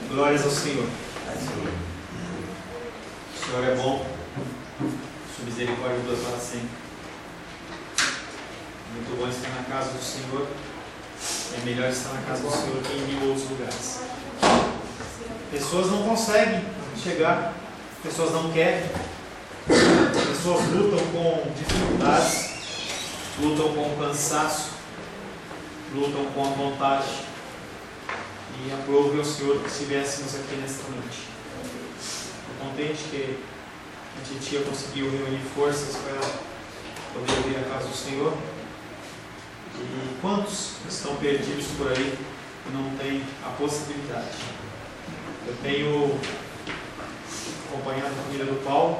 Glórias ao Senhor. O Senhor é bom, sua misericórdia dura para sempre. Muito bom estar na casa do Senhor. É melhor estar na casa do Senhor que em mil outros lugares. Pessoas não conseguem chegar, pessoas não querem, pessoas lutam com dificuldades, lutam com cansaço, lutam com a vontade. E aprove ao Senhor que estivéssemos aqui nesta noite. Estou contente que a titia conseguiu reunir forças para poder vir à casa do Senhor. E quantos estão perdidos por aí e não têm a possibilidade? Eu tenho acompanhado a família do Paulo.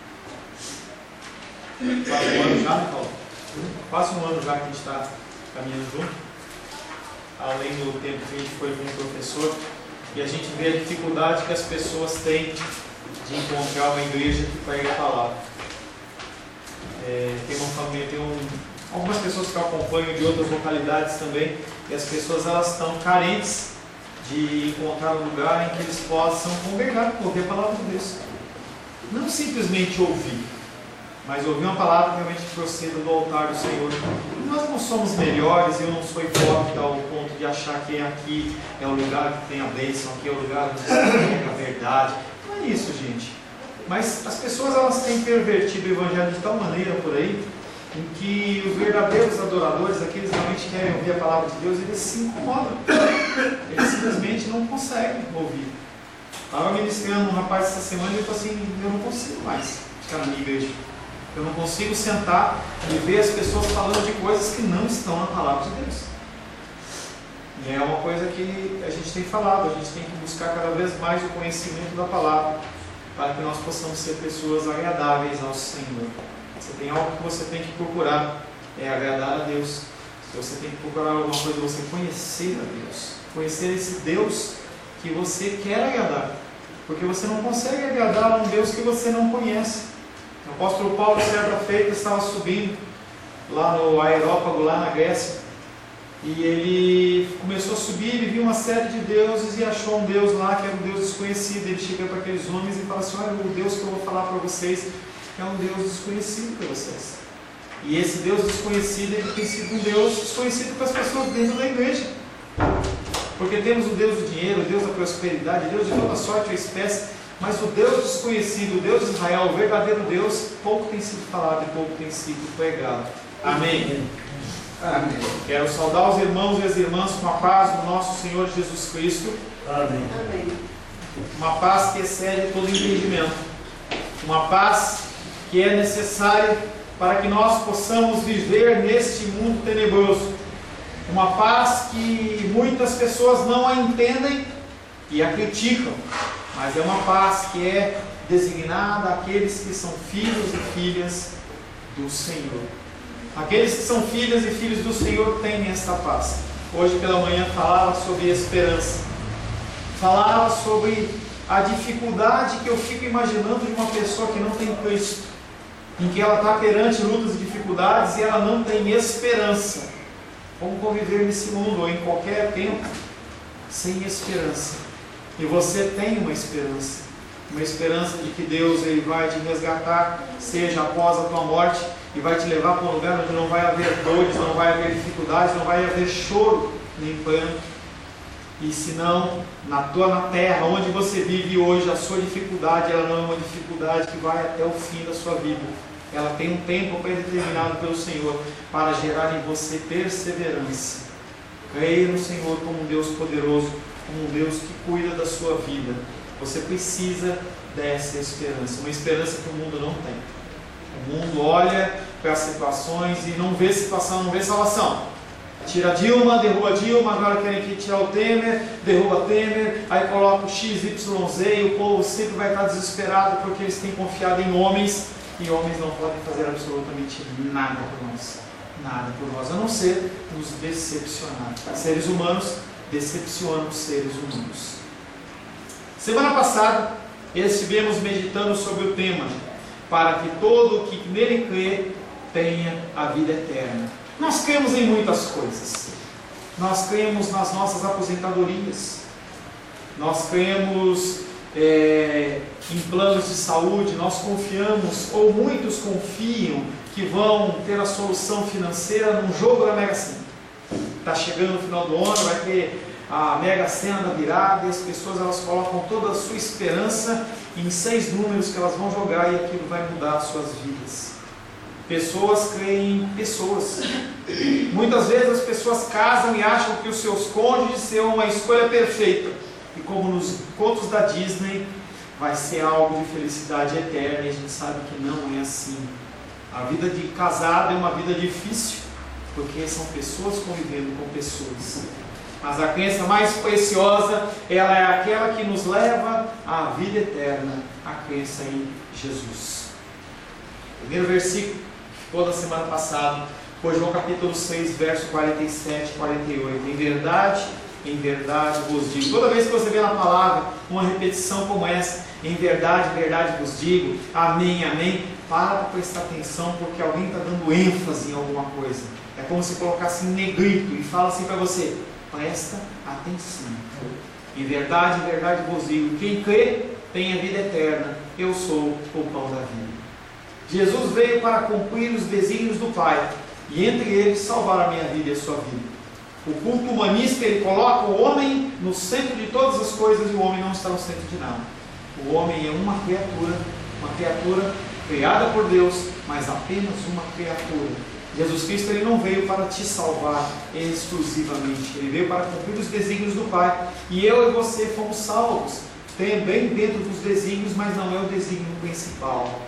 Quase um ano já, né, Paulo? Quase um ano já que a gente está caminhando junto. Além do tempo que a gente foi com o professor, e a gente vê a dificuldade que as pessoas têm de encontrar uma igreja que pregue a palavra. Tem uma família, algumas pessoas que eu acompanho de outras localidades também, e as pessoas elas estão carentes de encontrar um lugar em que eles possam congregar, ouvir a palavra de Deus. Não simplesmente ouvir, mas ouvir uma palavra que realmente proceda do altar do Senhor. Nós não somos melhores, eu não sou hipócrita ao ponto de achar que aqui é o lugar que tem a bênção, aqui é o lugar onde se prega a verdade. Não é isso, gente. Mas as pessoas elas têm pervertido o evangelho de tal maneira por aí, em que os verdadeiros adoradores, aqueles que realmente querem ouvir a palavra de Deus, eles se incomodam. Eles simplesmente não conseguem ouvir. Estava ministrando um rapaz essa semana e ele falou assim: eu não consigo mais ficar na minha igreja. Eu não consigo sentar e ver as pessoas falando de coisas que não estão na palavra de Deus. E é uma coisa que a gente tem falado, a gente tem que buscar cada vez mais o conhecimento da palavra, para que nós possamos ser pessoas agradáveis ao Senhor. Você tem algo que você tem que procurar, é agradar a Deus. Você tem que procurar alguma coisa, você conhecer a Deus. Conhecer esse Deus que você quer agradar. Porque você não consegue agradar a um Deus que você não conhece. O apóstolo Paulo, certa feita, estava subindo lá no Aerópago, lá na Grécia, e ele começou a subir, ele viu uma série de deuses e achou um Deus lá que era um Deus desconhecido. Ele chega para aqueles homens e fala assim: olha, o Deus que eu vou falar para vocês é um Deus desconhecido para vocês. E esse Deus desconhecido, ele tem sido um Deus desconhecido para as pessoas dentro da igreja. Porque temos o Deus do dinheiro, o Deus da prosperidade, o Deus de toda sorte ou espécie. Mas o Deus desconhecido, o Deus de Israel, o verdadeiro Deus, pouco tem sido falado e pouco tem sido pregado. Amém. Amém. Quero saudar os irmãos e as irmãs com a paz do nosso Senhor Jesus Cristo. Amém. Amém. Uma paz que excede todo entendimento. Uma paz que é necessária para que nós possamos viver neste mundo tenebroso. Uma paz que muitas pessoas não a entendem e a criticam. Mas é uma paz que é designada àqueles que são filhos e filhas do Senhor. Aqueles que são filhas e filhos do Senhor têm esta paz. Hoje pela manhã falava sobre esperança. Falava sobre a dificuldade que eu fico imaginando de uma pessoa que não tem Cristo. Em que ela está perante lutas e dificuldades e ela não tem esperança. Como conviver nesse mundo ou em qualquer tempo sem esperança. E você tem uma esperança de que Deus ele vai te resgatar, seja após a tua morte, e vai te levar para um lugar onde não vai haver dores, não vai haver dificuldades, não vai haver choro nem pranto. E se não, na terra onde você vive hoje, a sua dificuldade ela não é uma dificuldade que vai até o fim da sua vida. Ela tem um tempo predeterminado pelo Senhor para gerar em você perseverança. Creia no Senhor como um Deus poderoso, como um Deus que cuida da sua vida. Você precisa dessa esperança, uma esperança que o mundo não tem. O mundo olha para as situações e não vê situação, não vê salvação. Tira Dilma, derruba Dilma, agora querem que tirar o Temer, derruba Temer, aí coloca o XYZ e o povo sempre vai estar desesperado porque eles têm confiado em homens e homens não podem fazer absolutamente nada por nós. Nada por nós, a não ser nos decepcionar. Seres humanos decepcionam seres humanos. Semana passada estivemos meditando sobre o tema: para que todo o que nele crê tenha a vida eterna. Nós cremos em muitas coisas. Nós cremos nas nossas aposentadorias. nós cremos em planos de saúde, nós confiamos, ou muitos confiam, que vão ter a solução financeira num jogo da Mega Sena. Está chegando no final do ano, vai ter a Mega Sena da virada, e as pessoas elas colocam toda a sua esperança em 6 números que elas vão jogar, e aquilo vai mudar as suas vidas. Pessoas creem em pessoas. Muitas vezes as pessoas casam e acham que os seus cônjuges são uma escolha perfeita, e como nos contos da Disney, vai ser algo de felicidade eterna, e a gente sabe que não é assim. A vida de casado é uma vida difícil, porque são pessoas convivendo com pessoas. Mas a crença mais preciosa, ela é aquela que nos leva à vida eterna, a crença em Jesus. Primeiro versículo, toda semana passada, foi João capítulo 6, verso 47 e 48. Em verdade vos digo. Toda vez que você vê na palavra uma repetição como essa, em verdade vos digo, amém, amém, para prestar atenção, porque alguém está dando ênfase em alguma coisa. É como se colocasse em negrito e fala assim para você: presta atenção. Em verdade vos digo, quem crê tem a vida eterna, eu sou o pão da vida. Jesus veio para cumprir os desígnios do Pai, e entre eles salvar a minha vida e a sua vida. O culto humanista, ele coloca o homem no centro de todas as coisas, e o homem não está no centro de nada. O homem é uma criatura criada por Deus, mas apenas uma criatura. Jesus Cristo ele não veio para te salvar exclusivamente, ele veio para cumprir os desígnios do Pai, e eu e você fomos salvos também dentro dos desígnios, mas não é o desígnio principal.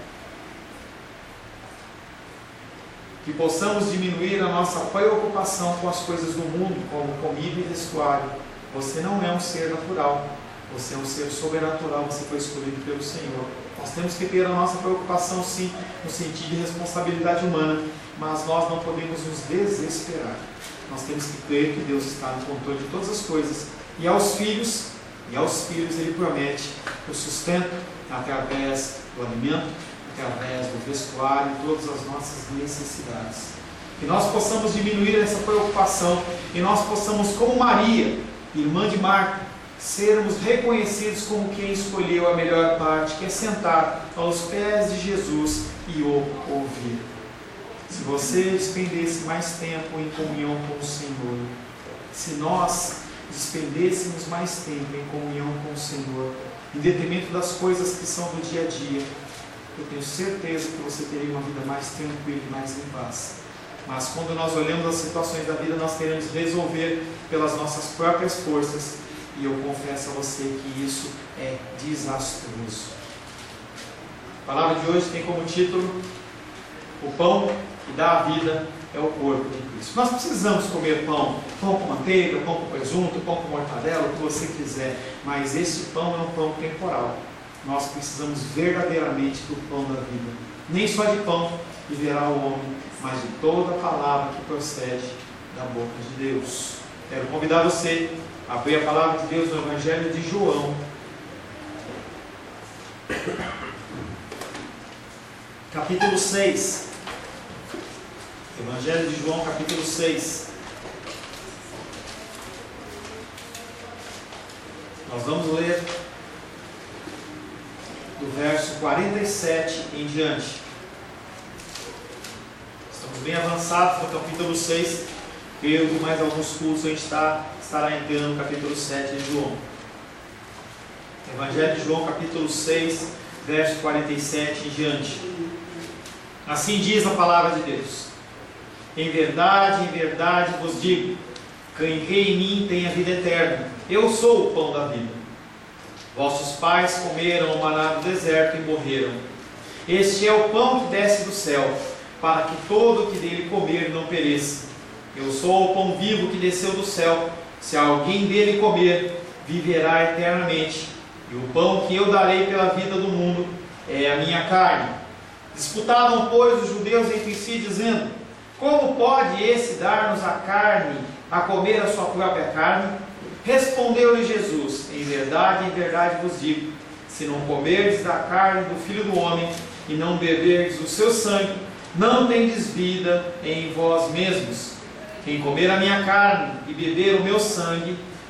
Que possamos diminuir a nossa preocupação com as coisas do mundo, como comida e vestuário. Você não é um ser natural, você é um ser sobrenatural, você foi escolhido pelo Senhor. Nós temos que ter a nossa preocupação sim, no sentido de responsabilidade humana, mas nós não podemos nos desesperar. Nós temos que crer que Deus está no controle de todas as coisas, e aos filhos ele promete o sustento através do alimento, através do vestuário e todas as nossas necessidades. Que nós possamos diminuir essa preocupação, e nós possamos, como Maria, irmã de Marta, sermos reconhecidos como quem escolheu a melhor parte, que é sentar aos pés de Jesus e o ouvir. Se você despendesse mais tempo em comunhão com o Senhor, se nós despendêssemos mais tempo em comunhão com o Senhor, em detrimento das coisas que são do dia a dia, eu tenho certeza que você teria uma vida mais tranquila e mais em paz. Mas quando nós olhamos as situações da vida, nós queremos resolver pelas nossas próprias forças, e eu confesso a você que isso é desastroso. A palavra de hoje tem como título: o pão que dá a vida é o corpo de Cristo. Nós precisamos comer pão com manteiga, pão com presunto, pão com mortadela, o que você quiser, mas esse pão é um pão temporal. Nós precisamos verdadeiramente do pão da vida. Nem só de pão viverá o homem, mas de toda a palavra que procede da boca de Deus. Quero convidar você a abrir a palavra de Deus no Evangelho de João, capítulo 6. Evangelho de João, capítulo 6. Nós vamos ler do verso 47 em diante. Estamos bem avançados no capítulo 6. Creio que mais alguns cursos a gente estará entrando no capítulo 7 de João. Evangelho de João, capítulo 6, verso 47 em diante. Assim diz a palavra de Deus: em verdade vos digo, quem crê em mim tem a vida eterna. Eu sou o pão da vida. Vossos pais comeram o maná do deserto e morreram. Este é o pão que desce do céu, para que todo o que dele comer não pereça. Eu sou o pão vivo que desceu do céu. Se alguém dele comer, viverá eternamente. E o pão que eu darei pela vida do mundo é a minha carne. Disputavam, pois, os judeus entre si, dizendo: como pode esse dar-nos a carne, a comer a sua própria carne? Respondeu-lhe Jesus: em verdade vos digo, se não comerdes da carne do Filho do Homem, e não beberdes o seu sangue, não tendes vida em vós mesmos. Quem comer a minha carne e beber o meu sangue,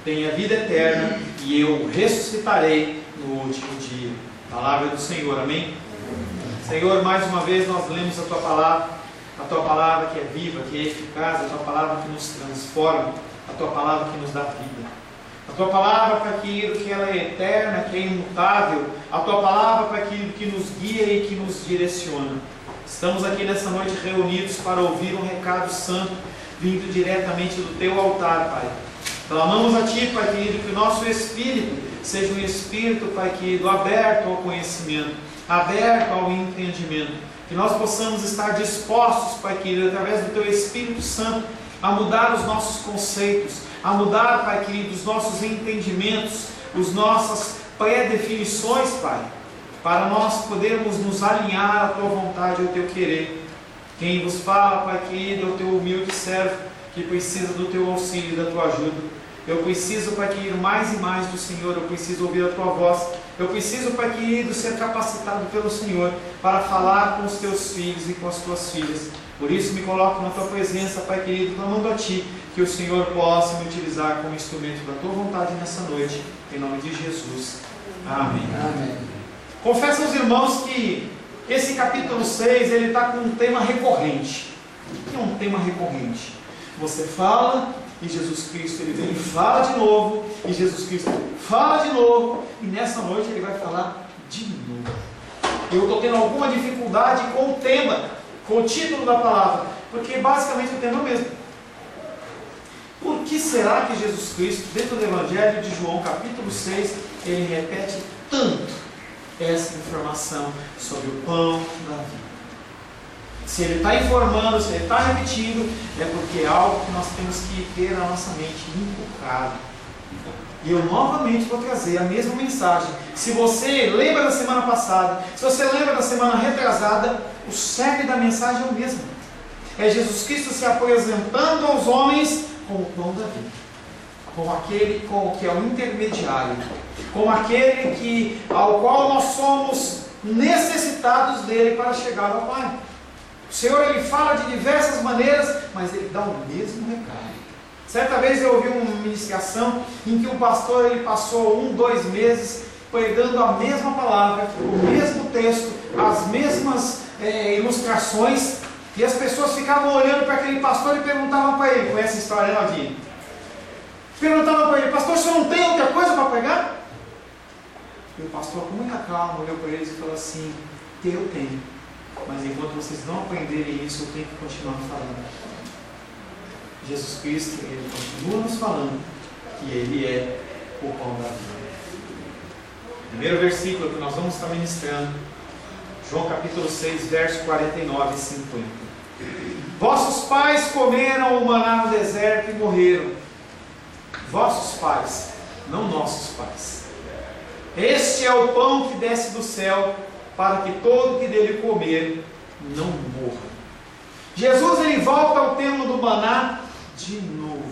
têm a vida eterna e eu ressuscitarei no último dia. Palavra do Senhor, amém? Senhor, mais uma vez nós lemos a Tua palavra que é viva, que é eficaz, a Tua palavra que nos transforma, a Tua palavra que nos dá vida. A Tua palavra, Pai querido, que ela é eterna, que é imutável. A Tua palavra, Pai querido, que nos guia e que nos direciona. Estamos aqui nessa noite reunidos para ouvir um recado santo, vindo diretamente do Teu altar, Pai. Clamamos a Ti, Pai querido, que o nosso espírito seja um espírito, Pai querido, aberto ao conhecimento, aberto ao entendimento. Que nós possamos estar dispostos, Pai querido, através do Teu Espírito Santo, a mudar os nossos conceitos, a mudar, Pai querido, os nossos entendimentos, as nossas pré-definições, Pai, para nós podermos nos alinhar à Tua vontade e ao Teu querer. Quem vos fala, Pai querido, é o Teu humilde servo, que precisa do Teu auxílio e da Tua ajuda. Eu preciso, Pai querido, mais e mais do Senhor, eu preciso ouvir a Tua voz. Eu preciso, Pai querido, ser capacitado pelo Senhor para falar com os Teus filhos e com as Tuas filhas. Por isso me coloco na Tua presença, Pai querido, clamando a Ti, que o Senhor possa me utilizar como instrumento da Tua vontade nessa noite, em nome de Jesus. Amém. Amém. Confesso aos irmãos que esse capítulo 6, ele está com um tema recorrente. O que é um tema recorrente? Você fala e Jesus Cristo ele vem e fala de novo, e Jesus Cristo fala de novo, e nessa noite ele vai falar de novo. Eu estou tendo alguma dificuldade com o tema, com o título da palavra, porque basicamente o tema é o mesmo. Por que será que Jesus Cristo, dentro do Evangelho de João, capítulo 6, ele repete tanto essa informação sobre o pão da vida? Se ele está informando, se ele está repetindo, é porque é algo que nós temos que ter na nossa mente inculcado. E eu novamente vou trazer a mesma mensagem. Se você lembra da semana passada, se você lembra da semana retrasada, o cerne da mensagem é o mesmo. É Jesus Cristo se apresentando aos homens como o pão da vida, como aquele que é o intermediário, como aquele ao qual nós somos necessitados dele para chegar ao Pai. O Senhor ele fala de diversas maneiras, mas ele dá o mesmo recado. Certa vez eu ouvi uma ministração em que o pastor ele passou 2 meses pregando a mesma palavra, o mesmo texto, as mesmas ilustrações, e as pessoas ficavam olhando para aquele pastor e perguntavam para ele, conhece a história, Naldinho? Perguntavam para ele, pastor, o senhor não tem outra coisa para pregar? E o pastor com muita calma olhou para eles e falou assim, eu tenho. Mas enquanto vocês não aprenderem isso, eu tenho que continuar falando. Jesus Cristo, ele continua nos falando que ele é o pão da vida. Primeiro versículo que nós vamos estar ministrando, João capítulo 6, verso 49 e 50. Vossos pais comeram o maná no deserto e morreram. Vossos pais, não nossos pais. Este é o pão que desce do céu, para que todo que dele comer não morra. Jesus ele volta ao tema do maná de novo,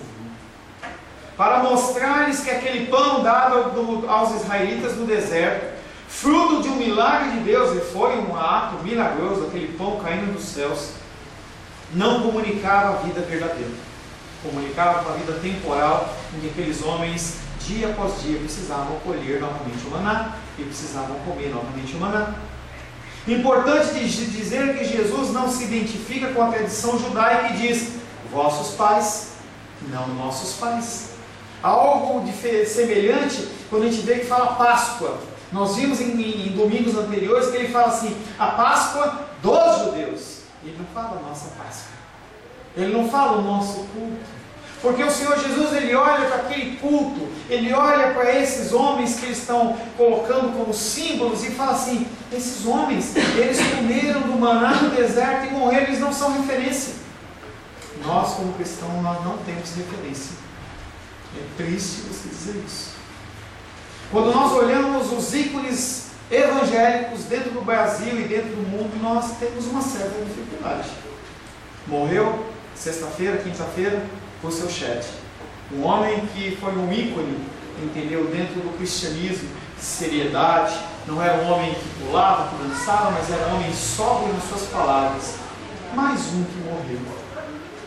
para mostrar-lhes que aquele pão dado aos israelitas no deserto, fruto de um milagre de Deus, e foi um ato milagroso, aquele pão caindo dos céus, não comunicava a vida verdadeira, comunicava a vida temporal, em que aqueles homens, dia após dia, precisavam colher novamente o maná, e precisavam comer novamente o maná. Importante dizer que Jesus não se identifica com a tradição judaica e diz, vossos pais, não nossos pais. Algo semelhante quando a gente vê que fala Páscoa. Nós vimos em domingos anteriores que ele fala assim, a Páscoa dos judeus. Ele não fala a nossa Páscoa. Ele não fala o nosso culto. Porque o Senhor Jesus, ele olha para aquele culto, ele olha para esses homens que eles estão colocando como símbolos e fala assim, esses homens, eles comeram do maná no deserto e morreram, eles não são referência. Nós como cristãos, nós não temos referência. É triste você dizer isso. Quando nós olhamos os ícones evangélicos dentro do Brasil e dentro do mundo, nós temos uma certa dificuldade. Morreu, sexta-feira, quinta-feira, o seu chat. Um homem que foi um ícone, entendeu, dentro do cristianismo, de seriedade, não era um homem que pulava, que dançava, mas era um homem sóbrio nas suas palavras. Mais um que morreu.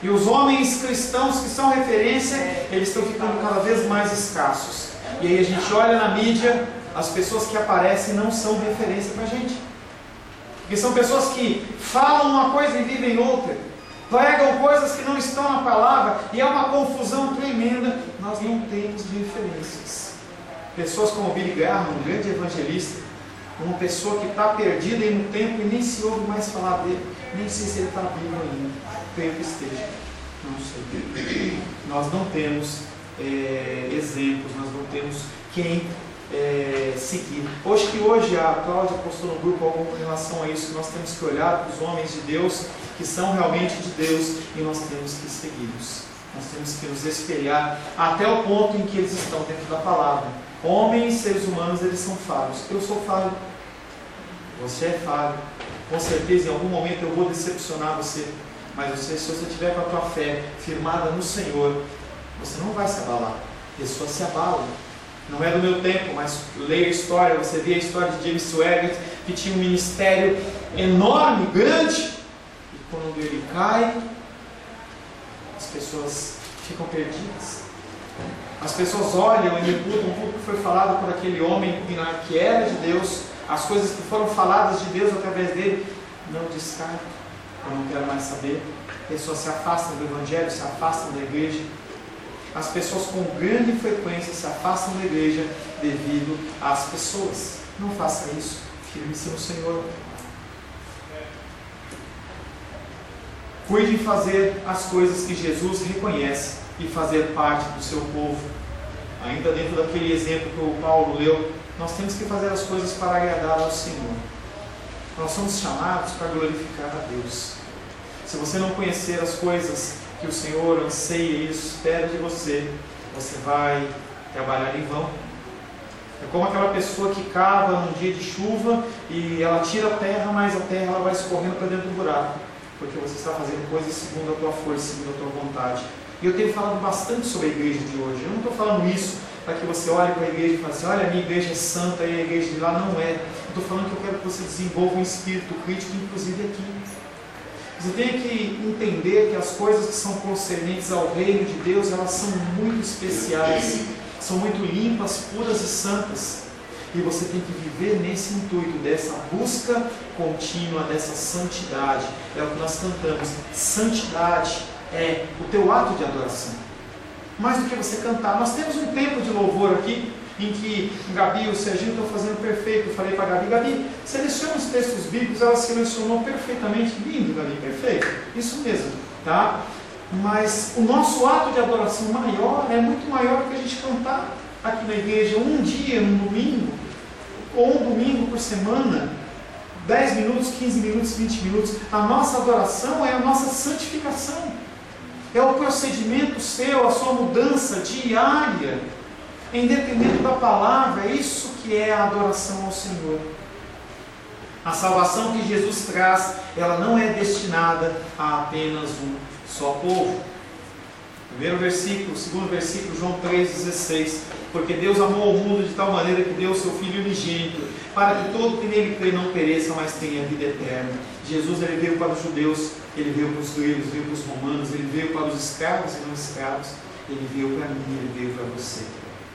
E os homens cristãos que são referência, eles estão ficando cada vez mais escassos. E aí a gente olha na mídia, as pessoas que aparecem não são referência para a gente. Porque são pessoas que falam uma coisa e vivem outra. Pregam coisas que não estão na palavra. E é uma confusão tremenda. Nós não temos referências. Pessoas como Billy Graham, um grande evangelista, uma pessoa que está perdida aí no tempo e nem se ouve mais falar dele. Nem sei se ele está vivo ainda. Creio que esteja. Não sei. Nós não temos exemplos, nós não temos quem seguir. Hoje a Cláudia postou no grupo algo em relação a isso, que nós temos que olhar para os homens de Deus, que são realmente de Deus, e nós temos que segui-los. Nós temos que nos espelhar até o ponto em que eles estão dentro da palavra. Homens, seres humanos, eles são falhos. Eu sou falho. Você é falho. Com certeza em algum momento eu vou decepcionar você. Mas se você tiver com a tua fé firmada no Senhor, você não vai se abalar. Pessoas se abalam. Não é do meu tempo, mas leia a história, você vê a história de James Swaggart, que tinha um ministério enorme, grande, e quando ele cai, as pessoas ficam perdidas. As pessoas olham e reputam tudo que foi falado por aquele homem que era de Deus, as coisas que foram faladas de Deus através dele, não descartam, eu não quero mais saber. Pessoas se afastam do Evangelho, se afastam da igreja. As pessoas com grande frequência se afastam da igreja devido às pessoas. Não faça isso, firme-se no Senhor. Cuide em fazer as coisas que Jesus reconhece e fazer parte do seu povo. Ainda dentro daquele exemplo que o Paulo leu, nós temos que fazer as coisas para agradar ao Senhor. Nós somos chamados para glorificar a Deus. Se você não conhecer as coisas que o Senhor anseia e espera de você, você vai trabalhar em vão. É como aquela pessoa que cava num dia de chuva e ela tira a terra, mas a terra ela vai escorrendo para dentro do buraco, porque você está fazendo coisas segundo a tua força, segundo a tua vontade. E eu tenho falado bastante sobre a igreja de hoje. Eu não estou falando isso para que você olhe para a igreja e fale assim, olha, a minha igreja é santa e a igreja de lá não é. Eu estou falando que eu quero que você desenvolva um espírito crítico, inclusive aqui. Você tem que entender que as coisas que são concernentes ao reino de Deus, elas são muito especiais, são muito limpas, puras e santas. E você tem que viver nesse intuito, dessa busca contínua, dessa santidade. É o que nós cantamos. Santidade é o teu ato de adoração. Mais do que você cantar. Nós temos um tempo de louvor aqui, em que Gabi e o Serginho estão fazendo perfeito. Eu falei para a Gabi, seleciona os textos bíblicos. Ela selecionou perfeitamente. Lindo, Gabi, perfeito. Isso mesmo, tá? Mas o nosso ato de adoração maior é muito maior do que a gente cantar aqui na igreja um dia, um domingo, ou um domingo por semana, 10 minutos, 15 minutos, 20 minutos. A nossa adoração é a nossa santificação. É o procedimento seu, a sua mudança diária, em detrimento da palavra. É isso que é a adoração ao Senhor. A salvação que Jesus traz, ela não é destinada a apenas um só povo. Primeiro versículo, segundo versículo, João 3,16. Porque Deus amou o mundo de tal maneira que deu o seu Filho unigênito, para que todo que nele crê não pereça, mas tenha vida eterna. Jesus, ele veio para os judeus, ele veio para os gregos, veio para os romanos, ele veio para os escravos e não escravos, ele veio para mim, ele veio para você.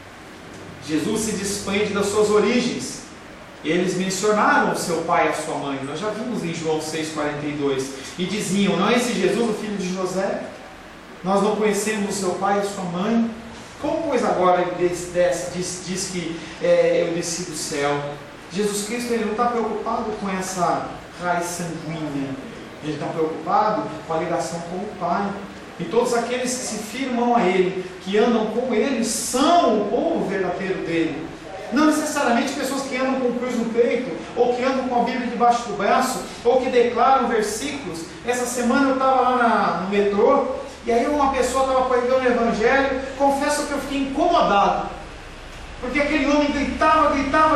Jesus se desprende das suas origens. Eles mencionaram o seu pai e a sua mãe, nós já vimos em João 6,42, e diziam, não é esse Jesus o filho de José? Nós não conhecemos o seu pai e a sua mãe? Como pois agora ele diz que eu desci do céu? Jesus Cristo, ele não está preocupado com essa raiz sanguínea, ele está preocupado com a ligação com o Pai. E todos aqueles que se firmam a Ele, que andam com Ele, são o povo verdadeiro dele. Não necessariamente pessoas que andam com cruz no peito, ou que andam com a Bíblia debaixo do braço, ou que declaram versículos. Essa semana eu estava lá no metrô, e aí uma pessoa estava pregando o Evangelho. Confesso que eu fiquei incomodado, porque aquele homem gritava,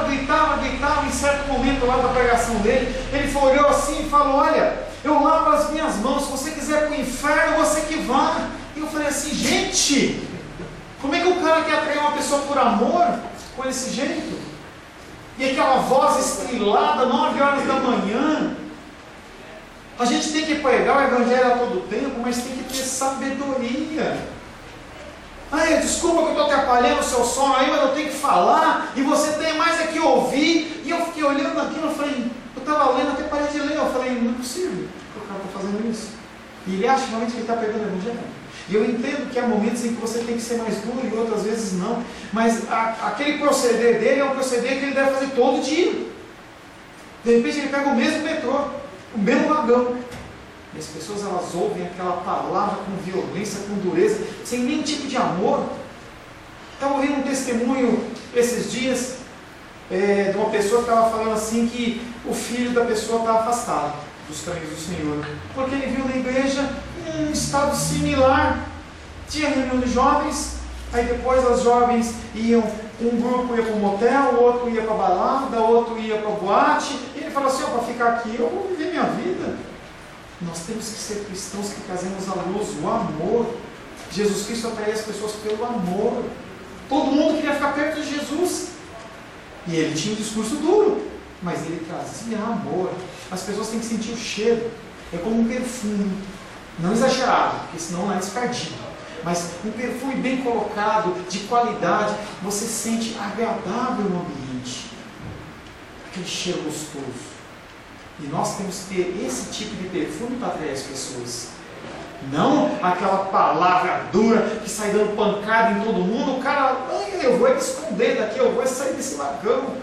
em certo momento lá da pregação dele, ele olhou assim e falou, olha, eu lavo as minhas mãos, se você quiser para o inferno, você que vá. E eu falei assim, gente, como é que o cara quer atrair uma pessoa por amor, com esse jeito? E aquela voz estrelada, 9 horas da manhã, A gente tem que pregar o Evangelho a todo tempo, mas tem que ter sabedoria. Desculpa que eu estou atrapalhando o seu sono aí, mas eu tenho que falar, e você tem mais é que ouvir. E eu fiquei olhando aquilo, eu falei, eu estava lendo, até parei de ler, eu falei, não é possível que o cara está fazendo isso. E ele acha realmente que ele está pegando o Evangelho. E eu entendo que há momentos em que você tem que ser mais duro e outras vezes não. Mas aquele proceder dele é um proceder que ele deve fazer todo dia. De repente ele pega o mesmo metrô, o mesmo vagão. E as pessoas elas ouvem aquela palavra com violência, com dureza, sem nenhum tipo de amor. Estava ouvindo um testemunho esses dias de uma pessoa que estava falando assim que o filho da pessoa está afastado dos caminhos do Senhor. Porque ele viu na igreja um estado similar. Tinha reunião de jovens, aí depois as jovens iam, um grupo ia para o motel, o outro ia para a balada, o outro ia para a boate, e ele falou assim, para ficar aqui eu vou viver minha vida. Nós temos que ser cristãos que trazemos à luz o amor. Jesus Cristo atraía as pessoas pelo amor. Todo mundo queria ficar perto de Jesus, e ele tinha um discurso duro, mas ele trazia amor. As pessoas têm que sentir o cheiro, é como um perfume. Não exagerado, porque senão é desperdido. Mas um perfume bem colocado, de qualidade, você sente agradável no ambiente. Aquele cheiro gostoso. E nós temos que ter esse tipo de perfume para atrair as pessoas. Não aquela palavra dura que sai dando pancada em todo mundo. O cara, eu vou me esconder daqui, eu vou sair desse vagão.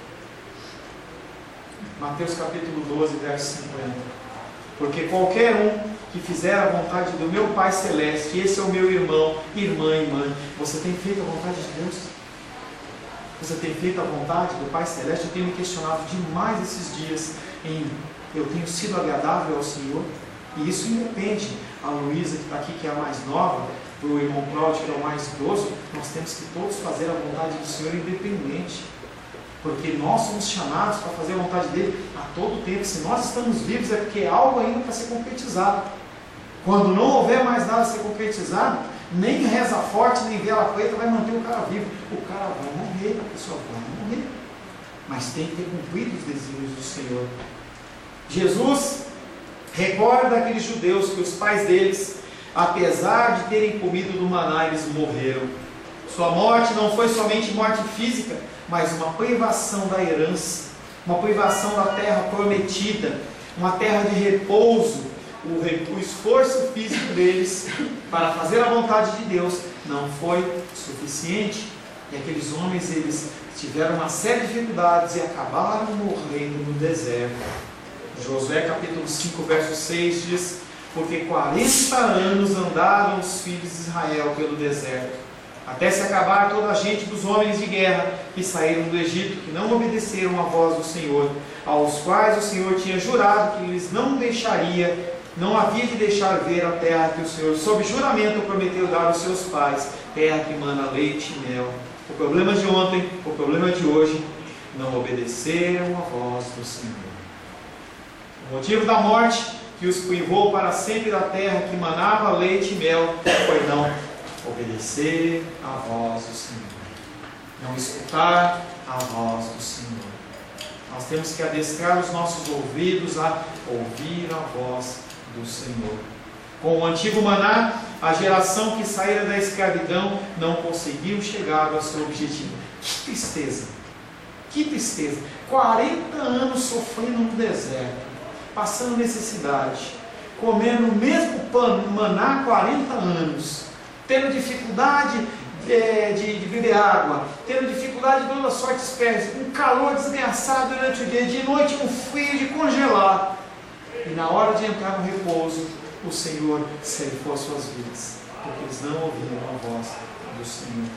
Mateus capítulo 12, verso 50. Porque qualquer um que fizer a vontade do meu Pai Celeste, esse é o meu irmão, irmã e mãe. Você tem feito a vontade de Deus? Você tem feito a vontade do Pai Celeste? Eu tenho me questionado demais esses dias eu tenho sido agradável ao Senhor? E isso independe. A Luísa que está aqui, que é a mais nova, o irmão Cláudio, que é o mais idoso, nós temos que todos fazer a vontade do Senhor independente. Porque nós somos chamados para fazer a vontade dele a todo tempo. Se nós estamos vivos é porque algo ainda para ser concretizado. Quando não houver mais nada a ser concretizado, nem reza forte, nem vela preta vai manter o cara vivo. O cara vai morrer, a pessoa vai morrer. Mas tem que ter cumprido os desígnios do Senhor. Jesus recorda aqueles judeus que os pais deles, apesar de terem comido do maná, eles morreram. Sua morte não foi somente morte física, mas uma privação da herança, uma privação da terra prometida, uma terra de repouso. O esforço físico deles para fazer a vontade de Deus não foi suficiente. E aqueles homens, eles tiveram uma série de dificuldades e acabaram morrendo no deserto. Josué capítulo 5, verso 6 diz: porque 40 anos andaram os filhos de Israel pelo deserto, até se acabar toda a gente dos homens de guerra que saíram do Egito, que não obedeceram à voz do Senhor, aos quais o Senhor tinha jurado que eles não deixaria, não havia de deixar ver a terra que o Senhor, sob juramento, prometeu dar aos seus pais, terra que mana leite e mel. O problema de ontem, o problema de hoje, não obedeceram à voz do Senhor. O motivo da morte que os privou para sempre da terra que manava leite e mel foi não obedecer à voz do Senhor, não escutar a voz do Senhor. Nós temos que adestrar os nossos ouvidos a ouvir a voz do Senhor. Com o antigo maná, a geração que saíra da escravidão não conseguiu chegar ao seu objetivo. Que tristeza! Que tristeza! 40 anos sofrendo no deserto, passando necessidade, comendo o mesmo maná 40 anos, tendo dificuldade de beber água, tendo dificuldade de toda sorte de espécies, um calor desgraçado durante o dia, de noite um frio de congelar. E na hora de entrar no repouso, o Senhor ceifou as suas vidas, porque eles não ouviram a voz do Senhor.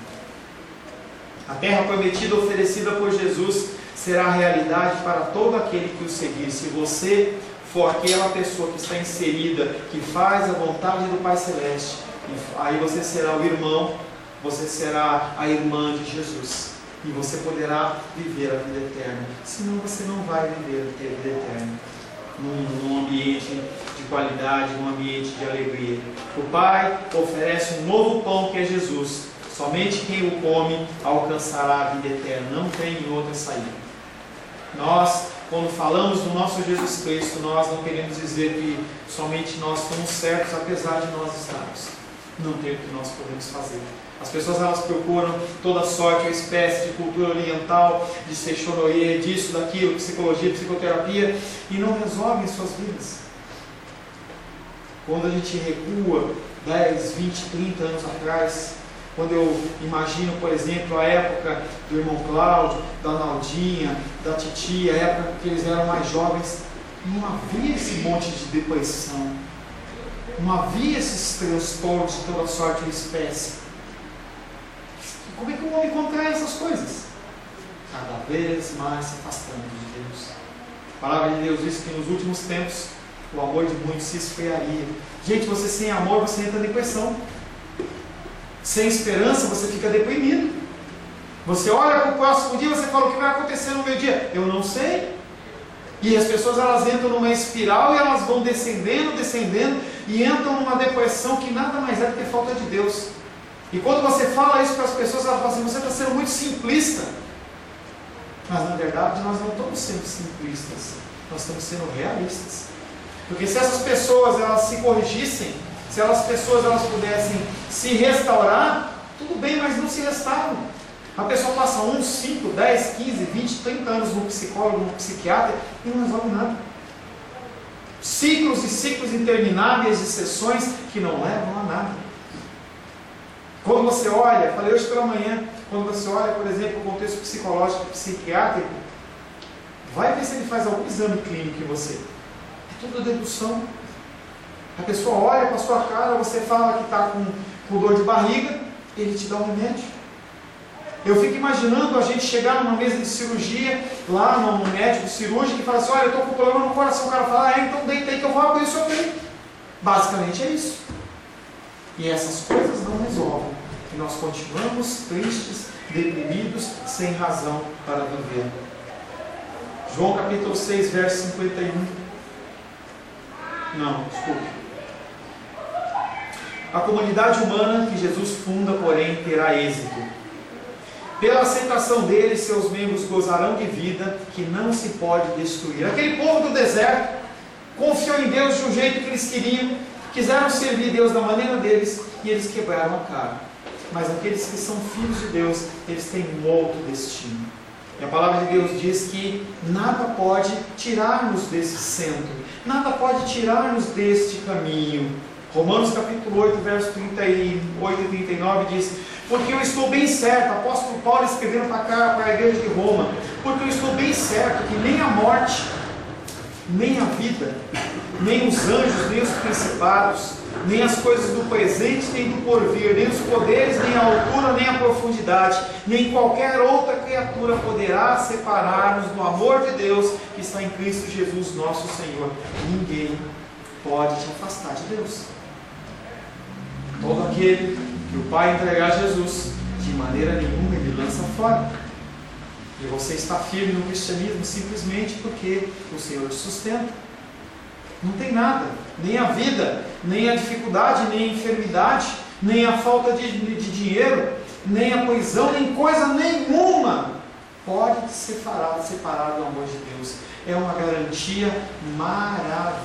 A terra prometida oferecida por Jesus será a realidade para todo aquele que o seguir. Se você for aquela pessoa que está inserida, que faz a vontade do Pai Celeste, aí você será o irmão, você será a irmã de Jesus, e você poderá viver a vida eterna. Senão você não vai viver a vida eterna num ambiente de qualidade, num ambiente de alegria. O Pai oferece um novo pão, que é Jesus. Somente quem o come alcançará a vida eterna. Não tem outra saída. Nós quando falamos do nosso Jesus Cristo, nós não queremos dizer que somente nós somos certos, apesar de nós estarmos. Não tem o que nós podemos fazer. As pessoas elas procuram toda sorte ou espécie de cultura oriental, de seixonoye, disso, daquilo, psicologia, psicoterapia, e não resolvem suas vidas. Quando a gente recua 10, 20, 30 anos atrás, quando eu imagino, por exemplo, a época do irmão Cláudio, da Naldinha, da titia, a época que eles eram mais jovens, não havia esse monte de depressão, não havia esses transtornos de toda sorte e espécie. Como é que o homem contrai essas coisas? Cada vez mais se afastando de Deus. A palavra de Deus diz que nos últimos tempos o amor de muitos se esfriaria. Gente, você sem amor, você entra em depressão. Sem esperança, você fica deprimido. Você olha para o próximo dia e você fala: o que vai acontecer no meu dia? Eu não sei. E as pessoas elas entram numa espiral e elas vão descendendo e entram numa depressão que nada mais é do que falta de Deus. E quando você fala isso para as pessoas, elas falam assim: você está sendo muito simplista. Mas na verdade nós não estamos sendo simplistas, nós estamos sendo realistas. Porque se essas pessoas elas se corrigissem, se as pessoas elas pudessem se restaurar, tudo bem, mas não se restauram. A pessoa passa 1, 5, 10, 15, 20, 30 anos no psicólogo, no psiquiatra e não resolve nada. Ciclos e ciclos intermináveis de sessões que não levam a nada. Quando você olha, falei hoje pela manhã, quando você olha, por exemplo, o contexto psicológico, psiquiátrico, vai ver se ele faz algum exame clínico em você. É tudo dedução. A pessoa olha para a sua cara, você fala que está com dor de barriga, ele te dá um remédio. Eu fico imaginando a gente chegar numa mesa de cirurgia, lá no médico cirúrgico, e falar assim: olha, eu estou com problema no coração. O cara fala: então deita aí que eu vou abrir o seu peito. Basicamente é isso. E essas coisas não resolvem. E nós continuamos tristes, deprimidos, sem razão para viver. João capítulo 6, verso 51. Não, desculpe. A comunidade humana que Jesus funda, porém, terá êxito. Pela aceitação dele, seus membros gozarão de vida que não se pode destruir. Aquele povo do deserto confiou em Deus de um jeito que eles queriam, quiseram servir Deus da maneira deles e eles quebraram a cara. Mas aqueles que são filhos de Deus, eles têm um outro destino. E a palavra de Deus diz que nada pode tirar-nos desse centro, nada pode tirar-nos deste caminho. Romanos capítulo 8, verso 38 e 39 diz: porque eu estou bem certo, apóstolo Paulo escrevendo para a igreja de Roma, porque eu estou bem certo que nem a morte, nem a vida, nem os anjos, nem os principados, nem as coisas do presente, nem do porvir, nem os poderes, nem a altura, nem a profundidade, nem qualquer outra criatura poderá separar-nos do amor de Deus que está em Cristo Jesus nosso Senhor. Ninguém pode te afastar de Deus. Todo aquele que o Pai entregar a Jesus, de maneira nenhuma ele lança fora. E você está firme no cristianismo simplesmente porque o Senhor te sustenta. Não tem nada, nem a vida, nem a dificuldade, nem a enfermidade, nem a falta de dinheiro, nem a prisão, nem coisa nenhuma pode te separar do amor de Deus. É uma garantia maravilhosa.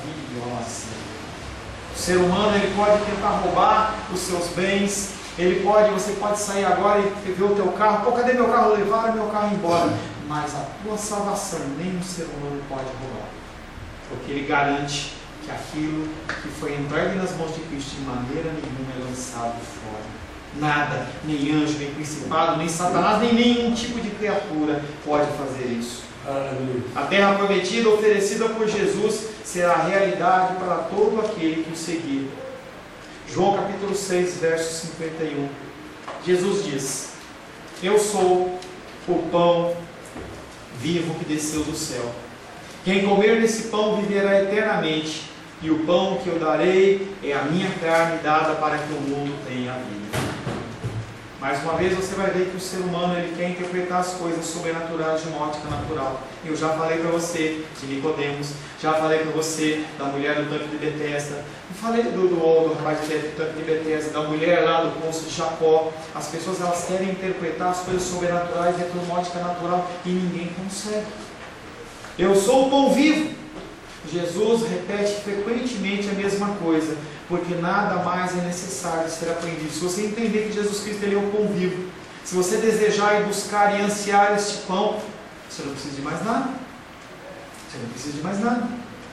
O ser humano ele pode tentar roubar os seus bens, você pode sair agora e ver o teu carro: pô, cadê meu carro? Levaram meu carro embora. Mas a tua salvação nem o ser humano pode roubar, porque ele garante que aquilo que foi entregue nas mãos de Cristo de maneira nenhuma é lançado fora. Nada, nem anjo, nem principado, nem Satanás, nem nenhum tipo de criatura pode fazer isso. A terra prometida, oferecida por Jesus, será realidade para todo aquele que o seguir. João capítulo 6, verso 51. Jesus diz: eu sou o pão vivo que desceu do céu. Quem comer desse pão viverá eternamente, e o pão que eu darei é a minha carne dada para que o mundo tenha vida. Mais uma vez você vai ver que o ser humano ele quer interpretar as coisas sobrenaturais de uma ótica natural. Eu já falei para você de Nicodemos, já falei para você da mulher do tanque de Betesda, eu falei do rapaz do tanque de Betesda, da mulher lá do poço de Jacó. As pessoas elas querem interpretar as coisas sobrenaturais dentro de uma ótica natural e ninguém consegue. Eu sou o pão vivo. Jesus repete frequentemente a mesma coisa, porque nada mais é necessário ser aprendido. Se você entender que Jesus Cristo ele é o pão vivo, se você desejar e buscar e ansiar este pão, você não precisa de mais nada. Você não precisa de mais nada.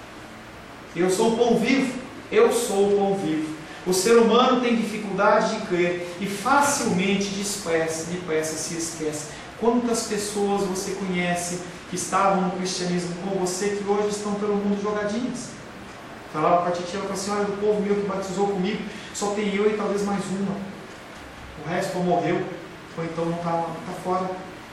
Eu sou o pão vivo. Eu sou o pão vivo. O ser humano tem dificuldade de crer e facilmente depressa se esquece. Quantas pessoas você conhece que estavam no cristianismo com você, que hoje estão pelo mundo jogadinhas? Falava para a titia, ela falou assim: olha, do povo meu que batizou comigo, só tem eu e talvez mais uma. O resto ou morreu, ou então não está fora.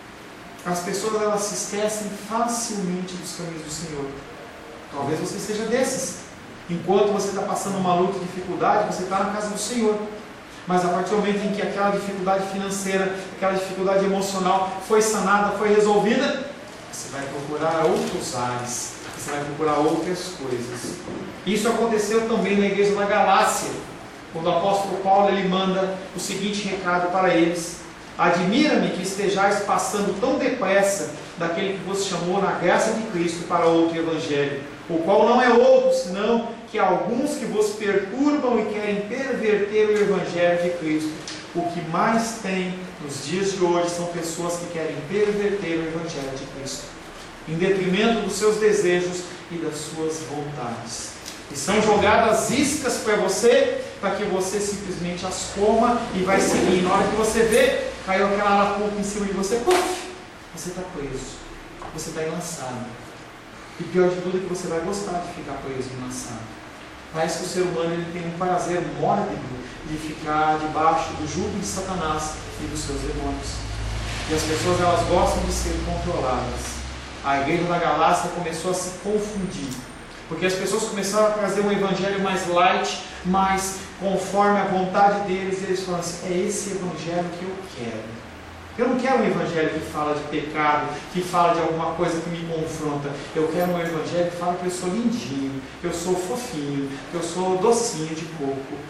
As pessoas elas se esquecem facilmente dos caminhos do Senhor. Talvez você seja desses. Enquanto você está passando uma luta e dificuldade, você está na casa do Senhor. Mas a partir do momento em que aquela dificuldade financeira, aquela dificuldade emocional foi sanada, foi resolvida, você vai procurar outros ares, você vai procurar outras coisas. Isso aconteceu também na igreja da Galácia, quando o apóstolo Paulo ele manda o seguinte recado para eles: admira-me que estejais passando tão depressa daquele que vos chamou na graça de Cristo para outro evangelho, o qual não é outro senão que alguns que vos perturbam e querem perverter o evangelho de Cristo. O que mais tem nos dias de hoje são pessoas que querem perverter o evangelho de Cristo, em detrimento dos seus desejos e das suas vontades. E são jogadas iscas para você, para que você simplesmente as coma e vai seguir. Na hora que você vê, caiu aquela arapuca em cima de você, puf, você está preso, você está enlaçado. E pior de tudo é que você vai gostar de ficar preso e enlaçado. Parece que o ser humano ele tem um prazer mórbido de ficar debaixo do jugo de Satanás e dos seus demônios. E as pessoas elas gostam de ser controladas. A igreja da Galácia começou a se confundir, porque as pessoas começaram a trazer um evangelho mais light, mais conforme a vontade deles, e eles falaram assim: é esse evangelho que eu quero. Eu não quero um evangelho que fala de pecado, que fala de alguma coisa que me confronta. Eu quero um evangelho que fala que eu sou lindinho, que eu sou fofinho, que eu sou docinho de coco.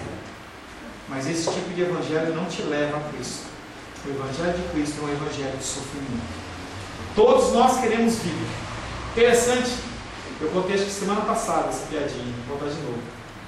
Mas esse tipo de evangelho não te leva a Cristo. O evangelho de Cristo é um evangelho de sofrimento. Todos nós queremos vida. Interessante, eu contei acho que semana passada essa piadinha, vou contar de novo.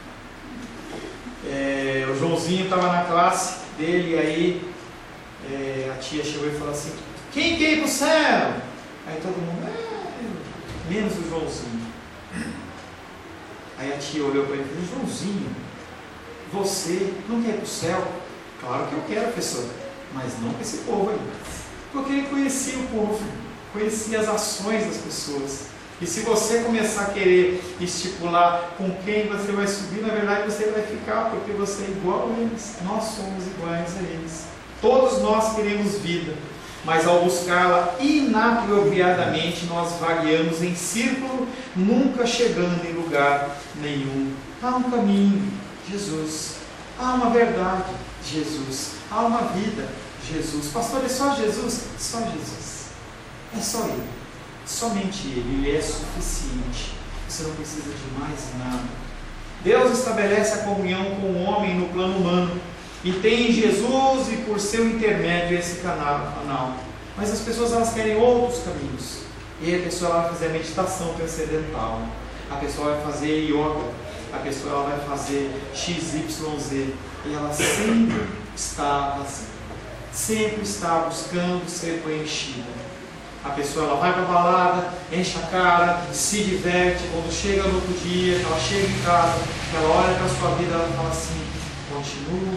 O Joãozinho estava na classe dele e aí a tia chegou e falou assim: quem quer ir para o céu? Aí todo mundo, menos o Joãozinho. Aí a tia olhou para ele e falou: Joãozinho, você não quer ir para o céu? Claro que eu quero, professor, mas não com esse povo aí. Porque ele conhecia o povo, conhecia as ações das pessoas. E se você começar a querer estipular com quem você vai subir, na verdade você vai ficar, porque você é igual a eles. Nós somos iguais a eles. Todos nós queremos vida, mas ao buscá-la inapropriadamente, nós variamos em círculo, nunca chegando em lugar nenhum. Há um caminho, Jesus. Há uma verdade, Jesus. Há uma vida, Jesus. Pastor, é só Jesus? Só Jesus. É só Ele. Somente Ele. Ele é suficiente. Você não precisa de mais nada. Deus estabelece a comunhão com o homem no plano humano. E tem em Jesus e por seu intermédio esse canal. Mas as pessoas elas querem outros caminhos. E a pessoa ela vai fazer a meditação transcendental. A pessoa vai fazer yoga. A pessoa ela vai fazer XYZ. E ela sempre está vazia. Sempre está buscando ser preenchida. A pessoa ela vai para a balada, enche a cara, se diverte. Quando chega no outro dia, ela chega em casa, ela olha para a sua vida e ela fala assim: continuo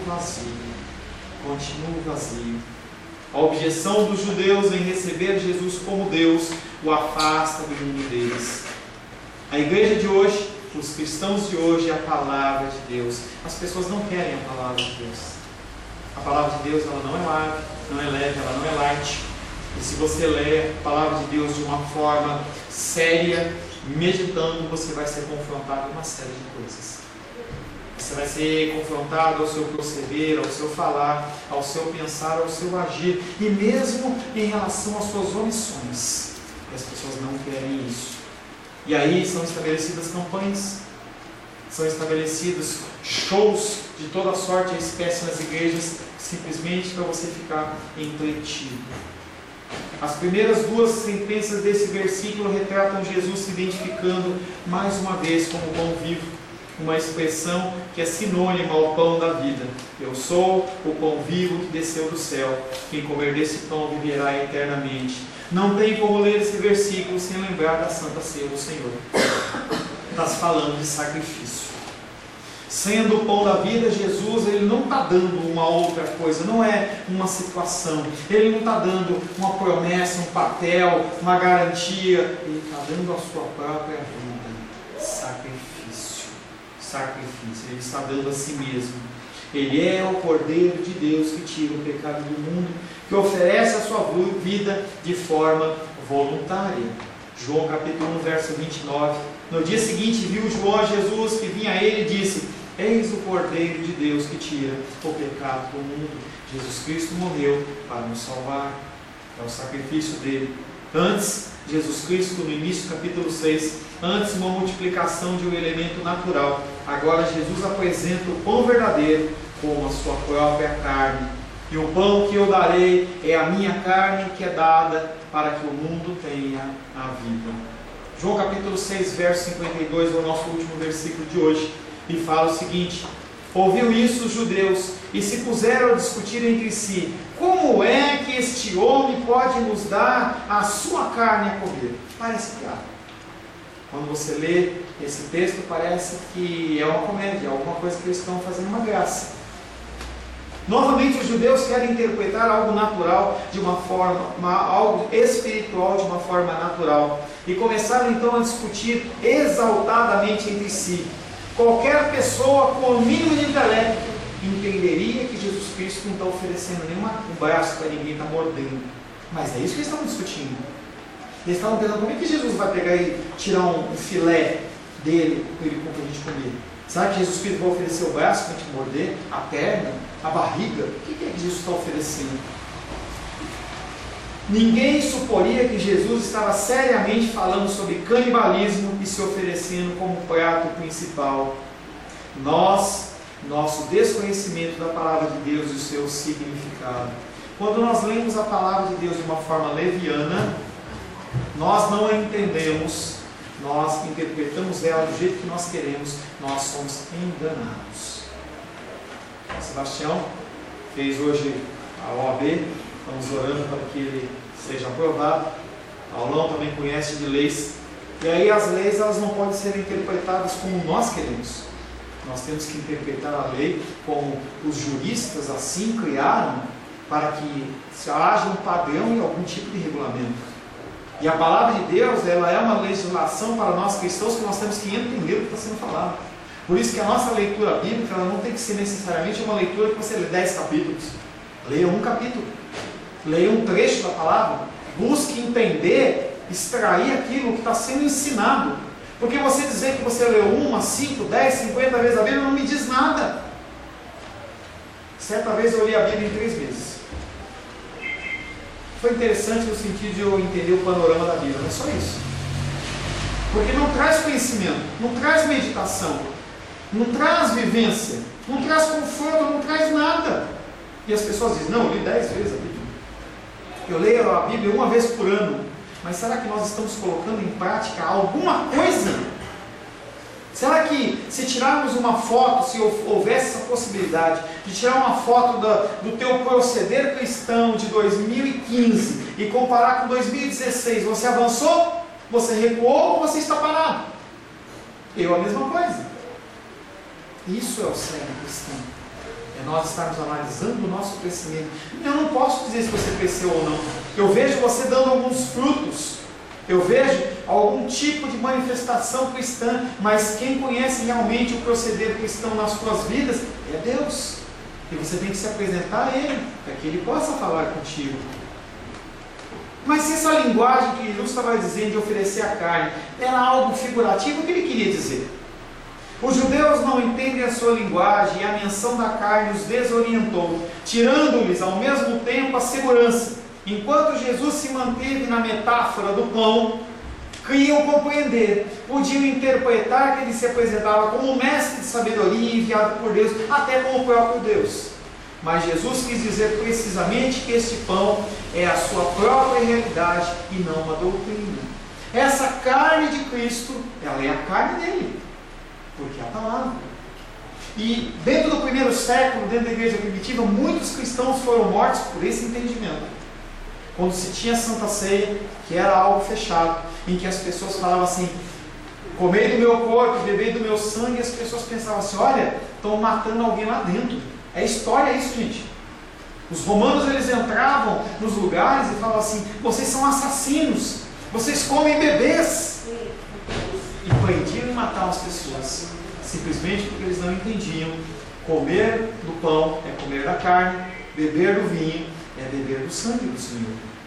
vazio. A objeção dos judeus em receber Jesus como Deus o afasta do mundo deles. A igreja de hoje, os cristãos de hoje, é a palavra de Deus. As pessoas não querem a palavra de Deus. A palavra de Deus ela não é leve, ela não é light. E se você ler a palavra de Deus de uma forma séria, meditando, você vai ser confrontado com uma série de coisas. Você vai ser confrontado ao seu proceder, ao seu falar, ao seu pensar, ao seu agir, e mesmo em relação às suas omissões. E as pessoas não querem isso. E aí são estabelecidas campanhas, são estabelecidos shows de toda sorte e espécie nas igrejas, simplesmente para você ficar entretido. As primeiras duas sentenças desse versículo retratam Jesus se identificando mais uma vez como pão vivo, uma expressão que é sinônima ao pão da vida. Eu sou o pão vivo que desceu do céu, quem comer desse pão viverá eternamente. Não tem como ler esse versículo sem lembrar da Santa Ceia do Senhor. Está falando de sacrifício. Sendo o pão da vida, Jesus, ele não está dando uma outra coisa, não é uma situação, ele não está dando uma promessa, um papel, uma garantia, ele está dando a sua própria vida. Sacrifício, ele está dando a si mesmo. Ele é o Cordeiro de Deus que tira o pecado do mundo, que oferece a sua vida de forma voluntária. João capítulo 1, verso 29. No dia seguinte viu João Jesus que vinha a ele e disse: eis o Cordeiro de Deus que tira o pecado do mundo. Jesus Cristo morreu para nos salvar. É o sacrifício dele. Antes, Jesus Cristo, no início do capítulo 6, antes uma multiplicação de um elemento natural. Agora Jesus apresenta o pão verdadeiro como a sua própria carne. E o pão que eu darei é a minha carne que é dada para que o mundo tenha a vida. João capítulo 6, verso 52 é o nosso último versículo de hoje. E fala o seguinte: ouviu isso os judeus e se puseram a discutir entre si: como é que este homem pode nos dar a sua carne a comer? Parece piada. Quando você lê esse texto, parece que é uma comédia, alguma coisa que eles estão fazendo uma graça. Novamente os judeus querem interpretar algo natural de uma forma, algo espiritual de uma forma natural. E começaram então a discutir exaltadamente entre si. Qualquer pessoa com o mínimo de intelecto entenderia que Jesus Cristo não está oferecendo nenhum braço para ninguém, está mordendo. Mas é isso que eles estavam discutindo. Eles estavam pensando: como é que Jesus vai pegar e tirar um filé dele para a gente comer? Será que Jesus Cristo vai oferecer o braço para a gente morder? A perna? A barriga? O que é que Jesus está oferecendo? Ninguém suporia que Jesus estava seriamente falando sobre canibalismo e se oferecendo como prato principal. Nosso desconhecimento da palavra de Deus e o seu significado. Quando nós lemos a palavra de Deus de uma forma leviana, nós não a entendemos, nós interpretamos ela do jeito que nós queremos, nós somos enganados. Sebastião fez hoje a OAB, estamos orando para que ele seja aprovado. Paulão também conhece de leis. E aí as leis, elas não podem ser interpretadas como nós queremos. Nós temos que interpretar a lei como os juristas assim criaram, para que haja um padrão e algum tipo de regulamento. E a palavra de Deus, ela é uma legislação para nós cristãos, que nós temos que entender o que está sendo falado. Por isso que a nossa leitura bíblica, ela não tem que ser necessariamente uma leitura que você lê 10 capítulos. Leia um capítulo. Leia um trecho da palavra. Busque entender, extrair aquilo que está sendo ensinado. Porque você dizer que você leu 1, 5, 10, 50 vezes a Bíblia não me diz nada. Certa vez eu li a Bíblia em 3 meses. Foi interessante no sentido de eu entender o panorama da Bíblia, não é só isso. Porque não traz conhecimento, não traz meditação, não traz vivência, não traz conforto, não traz nada. E as pessoas dizem: não, eu li 10 vezes a Bíblia. Eu leio a Bíblia uma vez por ano. Mas será que nós estamos colocando em prática alguma coisa? Será que se tirarmos uma foto, se houvesse essa possibilidade de tirar uma foto do teu proceder cristão de 2015 e comparar com 2016, você avançou? Você recuou ou você está parado? Eu a mesma coisa. Isso é o cérebro cristão. É nós estarmos analisando o nosso crescimento. Eu não posso dizer se você cresceu ou não. Eu vejo você dando alguns frutos. Eu vejo algum tipo de manifestação cristã. Mas quem conhece realmente o proceder cristão nas suas vidas é Deus. E você tem que se apresentar a Ele, para que Ele possa falar contigo. Mas se essa linguagem que Jesus estava dizendo de oferecer a carne era algo figurativo, o que Ele queria dizer? Os judeus não entendem a sua linguagem e a menção da carne os desorientou, tirando-lhes ao mesmo tempo a segurança. Enquanto Jesus se manteve na metáfora do pão, queriam compreender, podiam interpretar que ele se apresentava como um mestre de sabedoria enviado por Deus, até como o próprio Deus. Mas Jesus quis dizer precisamente que este pão é a sua própria realidade e não uma doutrina. Essa carne de Cristo, ela é a carne dele, porque é a palavra. E dentro do primeiro século, dentro da igreja primitiva, muitos cristãos foram mortos por esse entendimento. Quando se tinha a Santa Ceia, que era algo fechado, em que as pessoas falavam assim: comei do meu corpo, bebei do meu sangue, e as pessoas pensavam assim: olha, estão matando alguém lá dentro. É história isso, gente. Os romanos, eles entravam nos lugares e falavam assim: vocês são assassinos, vocês comem bebês. E prendiam e matavam as pessoas, simplesmente porque eles não entendiam. Comer do pão é comer da carne, beber do vinho é beber do sangue do Senhor.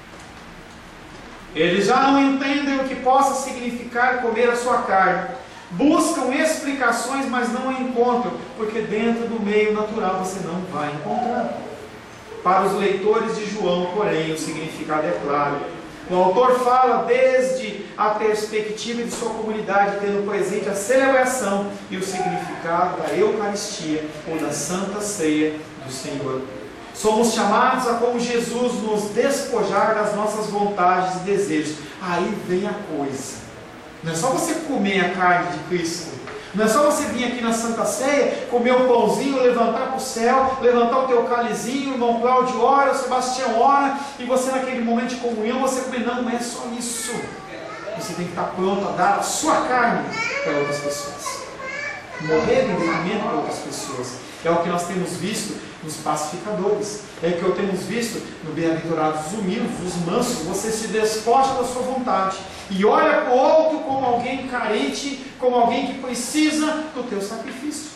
Eles já não entendem o que possa significar comer a sua carne. Buscam explicações, mas não a encontram, porque dentro do meio natural você não vai encontrar. Para os leitores de João, porém, o significado é claro. O autor fala desde a perspectiva de sua comunidade, tendo presente a celebração e o significado da Eucaristia ou da Santa Ceia do Senhor. Somos chamados a, como Jesus, nos despojar das nossas vontades e desejos. Aí vem a coisa. Não é só você comer a carne de Cristo. Não é só você vir aqui na Santa Ceia, comer o pãozinho, levantar para o céu, levantar o teu cálizinho, o irmão Cláudio ora, o Sebastião ora, e você naquele momento de comunhão, você comer. Não é só isso. Você tem que estar pronto a dar a sua carne para outras pessoas. Morrer em detrimento para outras pessoas. É o que nós temos visto nos pacificadores. É o que temos visto no bem-aventurados os humildes, os mansos. Você se despoja da sua vontade e olha para o outro como alguém carente, como alguém que precisa do teu sacrifício.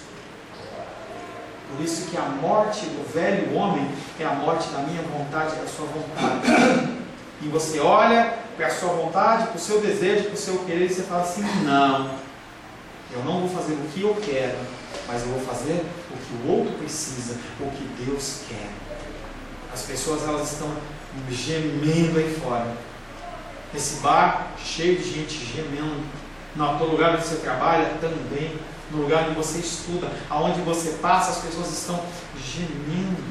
Por isso que a morte do velho homem é a morte da minha vontade, da sua vontade. E você olha para a sua vontade, para o seu desejo, para o seu querer, e você fala assim: não, eu não vou fazer o que eu quero, mas eu vou fazer o que o outro precisa, o que Deus quer. As pessoas, elas estão gemendo aí fora. Esse bar cheio de gente gemendo. No teu lugar onde você trabalha também. No lugar onde você estuda, aonde você passa, as pessoas estão gemendo,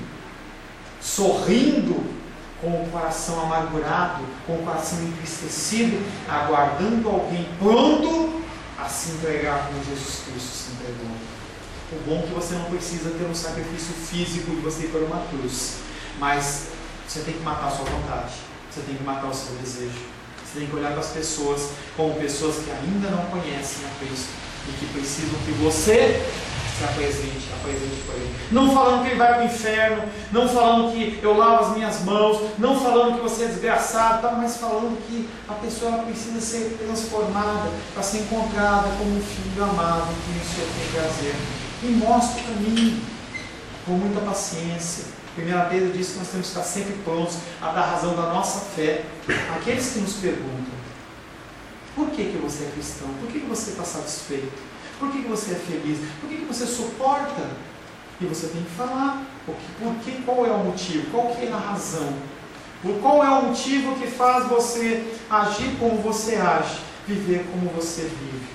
sorrindo, com o coração amargurado, com o coração entristecido, aguardando alguém pronto a se entregar como Jesus Cristo se entregou. O bom é que você não precisa ter um sacrifício físico de você ir para uma cruz, mas você tem que matar a sua vontade, você tem que matar o seu desejo, você tem que olhar para as pessoas como pessoas que ainda não conhecem a Cristo e que precisam que você se apresente para Ele. Não falando que ele vai para o inferno, não falando que eu lavo as minhas mãos, não falando que você é desgraçado, tá? Mas falando que a pessoa, ela precisa ser transformada para ser encontrada como um filho amado que o Senhor tem prazer. E mostra o caminho com muita paciência. 1 Pedro diz que nós temos que estar sempre prontos a dar razão da nossa fé àqueles que nos perguntam: por que você é cristão? Por que você está satisfeito? Por que você é feliz? Por que você suporta? E você tem que falar. Qual é o motivo? Qual que é a razão? Qual é o motivo que faz você agir como você age? Viver como você vive?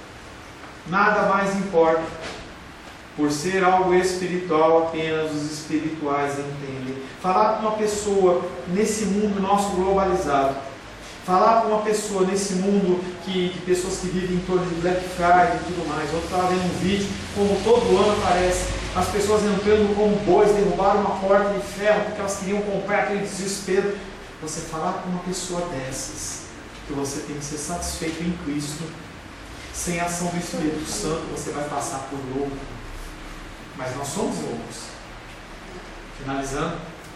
Nada mais importa. Por ser algo espiritual, apenas os espirituais entendem. Falar com uma pessoa nesse mundo nosso globalizado, falar com uma pessoa nesse mundo de pessoas que vivem em torno de Black Friday e tudo mais. Eu estava vendo um vídeo, como todo ano aparece, as pessoas entrando como bois, derrubaram uma porta de ferro porque elas queriam comprar, aquele desespero. Você falar com uma pessoa dessas, que você tem que ser satisfeito em Cristo, sem a ação do Espírito Santo, você vai passar por louco. Mas nós somos loucos. Finalizando,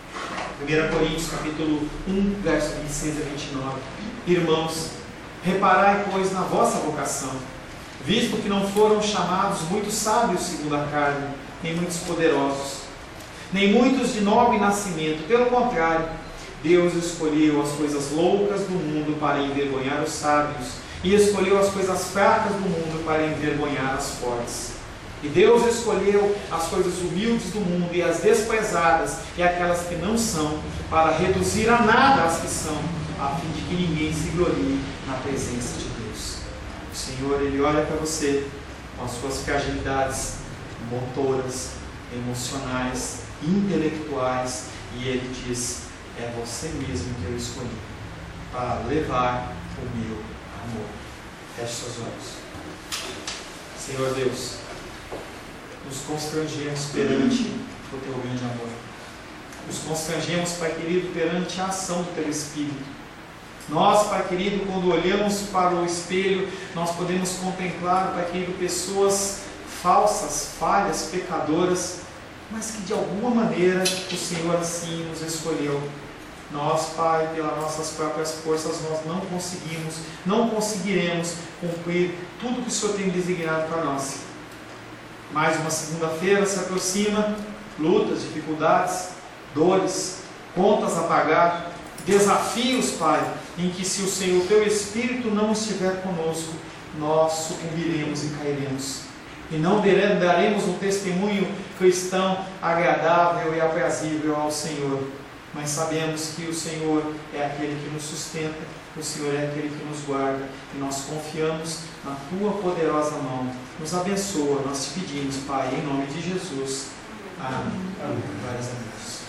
1 Coríntios capítulo 1, verso 26 a 29. Irmãos, reparai, pois, na vossa vocação, visto que não foram chamados muitos sábios segundo a carne, nem muitos poderosos, nem muitos de nobre nascimento. Pelo contrário, Deus escolheu as coisas loucas do mundo para envergonhar os sábios, e escolheu as coisas fracas do mundo para envergonhar as fortes. E Deus escolheu as coisas humildes do mundo e as desprezadas e aquelas que não são, para reduzir a nada as que são, a fim de que ninguém se glorie na presença de Deus. O Senhor, Ele olha para você com as suas fragilidades motoras, emocionais, intelectuais, e Ele diz: é você mesmo que eu escolhi para levar o meu amor. Feche seus olhos. Senhor Deus, nos constrangemos perante o Teu grande amor. Nos constrangemos, Pai querido, perante a ação do Teu Espírito. Nós, Pai querido, quando olhamos para o espelho, nós podemos contemplar, Pai querido, pessoas falsas, falhas, pecadoras, mas que de alguma maneira o Senhor assim nos escolheu. Nós, Pai, pelas nossas próprias forças, nós não conseguiremos cumprir tudo que o Senhor tem designado para nós. Mais uma segunda-feira se aproxima, lutas, dificuldades, dores, contas a pagar, desafios, Pai, em que se o Senhor, Teu Espírito, não estiver conosco, nós sucumbiremos e cairemos. E não daremos um testemunho cristão agradável e aprazível ao Senhor. Mas sabemos que o Senhor é aquele que nos sustenta, o Senhor é aquele que nos guarda, e nós confiamos na Tua poderosa mão. Nos abençoa, nós te pedimos, Pai, em nome de Jesus. Amém. Glórias a Deus.